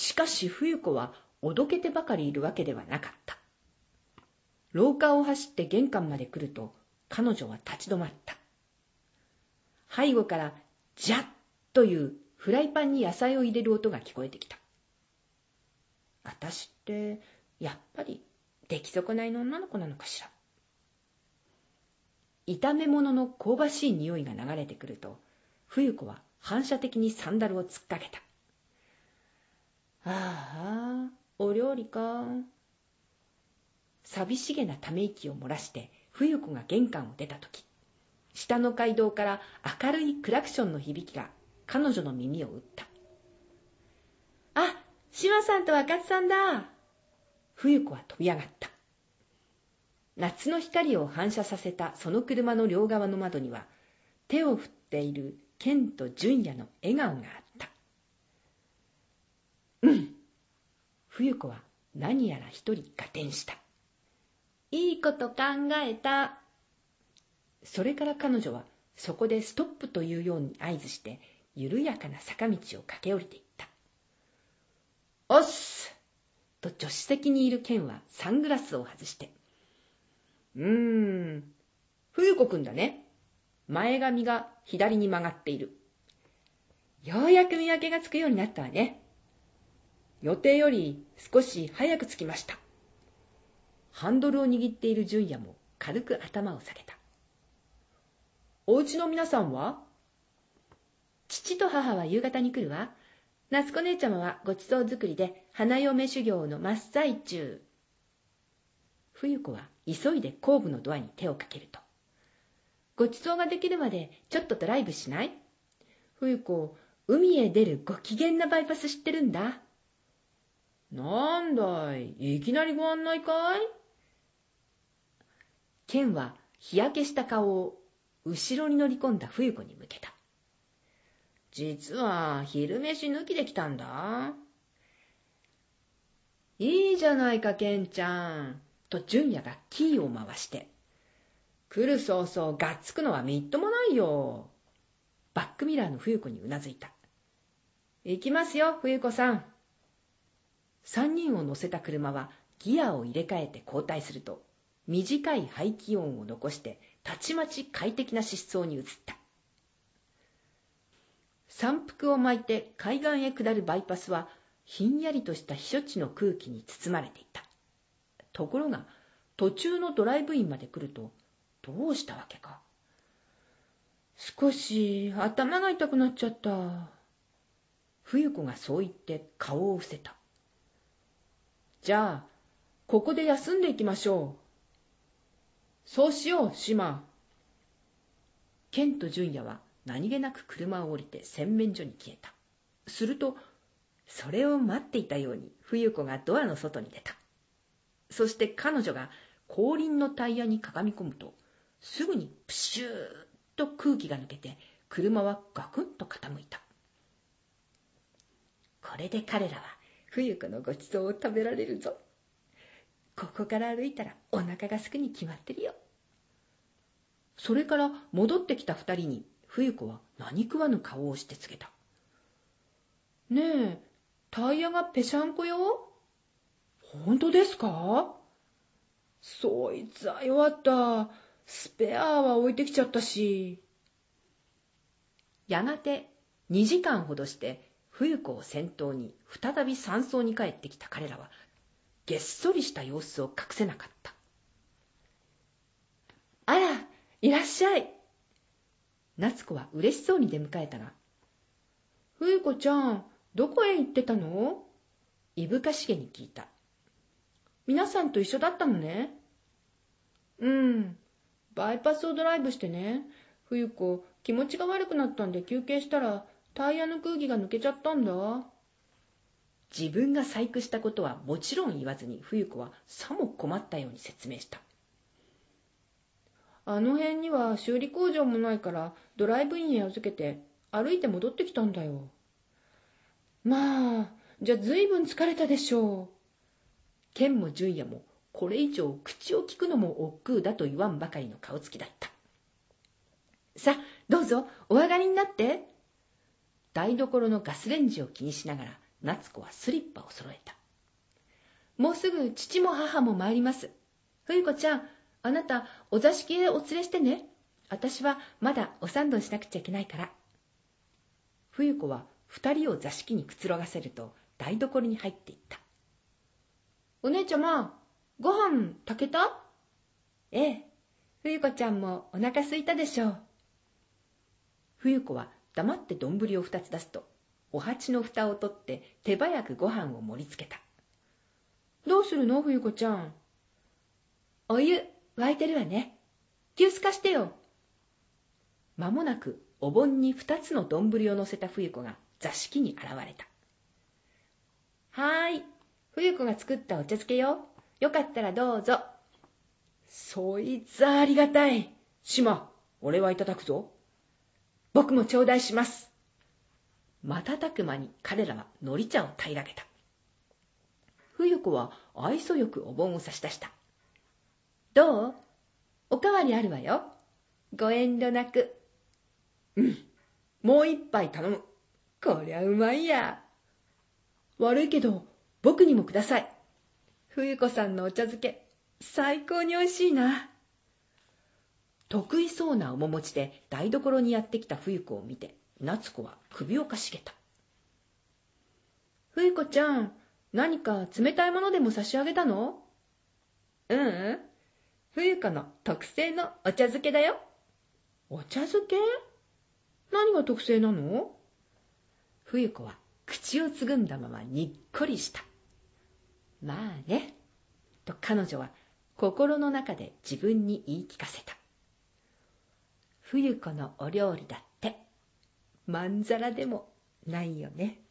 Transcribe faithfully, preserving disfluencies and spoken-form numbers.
しかし冬子はおどけてばかりいるわけではなかった。廊下を走って玄関まで来ると、彼女は立ち止まった。背後からジャッというフライパンに野菜を入れる音が聞こえてきた。私ってやっぱり出来損ないの女の子なのかしら。炒め物の香ばしい匂いが流れてくると、冬子は反射的にサンダルを突っかけた。ああ、お料理か。寂しげなため息を漏らして冬子が玄関を出たとき、下の街道から明るいクラクションの響きが彼女の耳を打った。あ、島さんと若津さんだ。冬子は飛び上がった。夏の光を反射させたその車の両側の窓には、手を振っている健と純也の笑顔があった。うん。冬子は何やら一人合点した。いいこと考えた。それから彼女はそこでストップというように合図して緩やかな坂道を駆け下りていった。おっすと助手席にいるケンはサングラスを外して、うーん、冬子くんだね。前髪が左に曲がっている。ようやく見分けがつくようになったわね。予定より少し早く着きました。ハンドルを握っている純也も軽く頭を下げた。お家の皆さんは？父と母は夕方に来るわ。夏子姉ちゃまはごちそう作りで花嫁修行の真っ最中。冬子は急いで後部のドアに手をかけると、ごちそうができるまでちょっとドライブしない？冬子、海へ出るご機嫌なバイパス知ってるんだ。なんだい、いきなりご案内かい？ケンは日焼けした顔を後ろに乗り込んだ冬子に向けた。実は昼飯抜きで来たんだ。いいじゃないか、ケンちゃん。と純也がキーを回して。来る早々がっつくのはみっともないよ。バックミラーの冬子にうなずいた。行きますよ、冬子さん。三人を乗せた車はギアを入れ替えて交代すると、短い排気音を残してたちまち快適な疾走に移った。山腹を巻いて海岸へ下るバイパスはひんやりとした避暑地の空気に包まれていた。ところが途中のドライブインまで来るとどうしたわけか。少し頭が痛くなっちゃった。冬子がそう言って顔を伏せた。じゃあここで休んでいきましょう。そうしよう、島。ケンと純也は何気なく車を降りて洗面所に消えた。するとそれを待っていたように冬子がドアの外に出た。そして彼女が後輪のタイヤにかがみ込むと、すぐにプシューッと空気が抜けて車はガクンと傾いた。これで彼らは冬子のごちそうを食べられるぞ。ここから歩いたらお腹がすくに決まってるよ。それから戻ってきた二人に冬子は何食わぬ顔をして告げた。ねえ、タイヤがぺしゃんこよ。本当ですか？そいつは弱った。スペアは置いてきちゃったし。やがてにじかんほどして冬子を先頭に再び山荘に帰ってきた彼らはげっそりした様子を隠せなかった。あら、いらっしゃい。夏子は嬉しそうに出迎えたが、冬子ちゃん、どこへ行ってたの？いぶかしげに聞いた。皆さんと一緒だったのね。うん、バイパスをドライブしてね。冬子、気持ちが悪くなったんで休憩したらタイヤの空気が抜けちゃったんだ。自分が細工したことはもちろん言わずに冬子はさも困ったように説明した。あの辺には修理工場もないからドライブインへ預けて歩いて戻ってきたんだよ。まあ、じゃあずいぶん疲れたでしょう。ケンも純也もこれ以上口を聞くのも億劫だと言わんばかりの顔つきだった。さあ、どうぞお上がりになって。台所のガスレンジを気にしながら夏子はスリッパを揃えた。もうすぐ父も母も参ります。冬子ちゃん、あなたお座敷へお連れしてね。私はまだお三度しなくちゃいけないから。冬子は二人を座敷にくつろがせると台所に入っていった。お姉ちゃま、ご飯炊けた？ええ、冬子ちゃんもお腹すいたでしょう。冬子は黙って丼を二つ出すと、お鉢の蓋を取って手早くご飯を盛りつけた。どうするの、冬子ちゃん。お湯沸いてるわね。急須貸してよ。まもなくお盆に二つの丼を乗せた冬子が座敷に現れた。はーい、冬子が作ったお茶漬けよ。よかったらどうぞ。そいつはありがたい。島、俺はいただくぞ。僕も頂戴します。瞬く間に彼らはのり茶を平らげた。冬子は愛想よくお盆を差し出した。どう？おかわりあるわよ。ご遠慮なく。うん、もう一杯頼む。こりゃうまいや。悪いけど僕にもください。冬子さんのお茶漬け、最高においしいな。得意そうな面持ちで台所にやってきた冬子を見て、夏子は首をかしげた。冬子ちゃん、何か冷たいものでも差し上げたの？ううん、冬子の特製のお茶漬けだよ。お茶漬け？何が特製なの？冬子は口をつぐんだままにっこりした。まあね、と彼女は心の中で自分に言い聞かせた。冬子のお料理だってまんざらでもないよね。